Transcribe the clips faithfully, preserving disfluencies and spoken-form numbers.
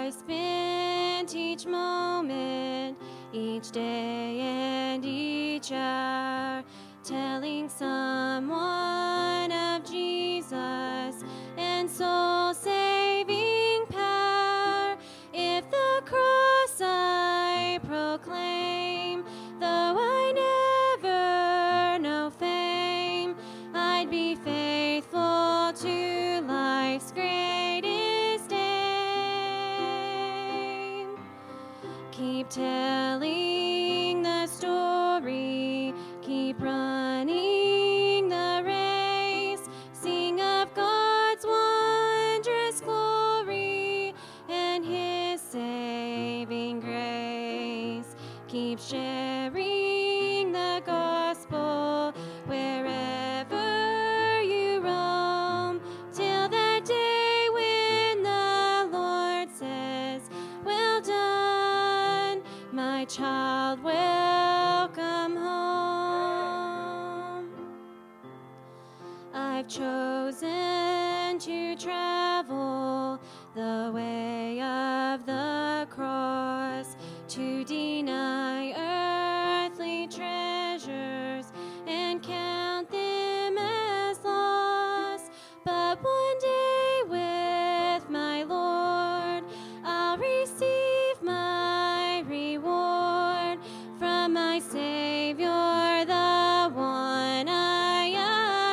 I spent each moment, each day and each hour, telling someone of Jesus and soul-saving power. If the cross I proclaim, though I never know fame, I'd be faithful to life's greatest aim. Keep telling the story, keep running the race, sing of God's wondrous glory and His saving grace. Keep sharing the gospel wherever you roam, till that day when the Lord says, "Well done, my child, welcome home." I've chosen to travel the way of the cross, to deny earthly treasures and count them as loss. But one day with my Lord, I'll receive my reward from my Savior, the one I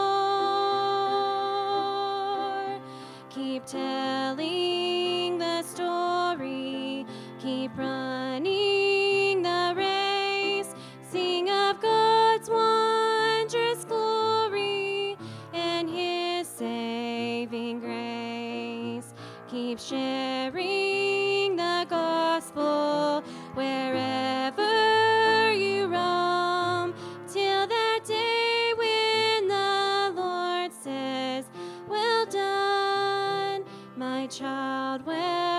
adore. Keep telling the story, keep running the race, sing of God's wondrous glory and His saving grace. Keep sharing the gospel wherever you roam, till that day when the Lord says, "Well done, my child, well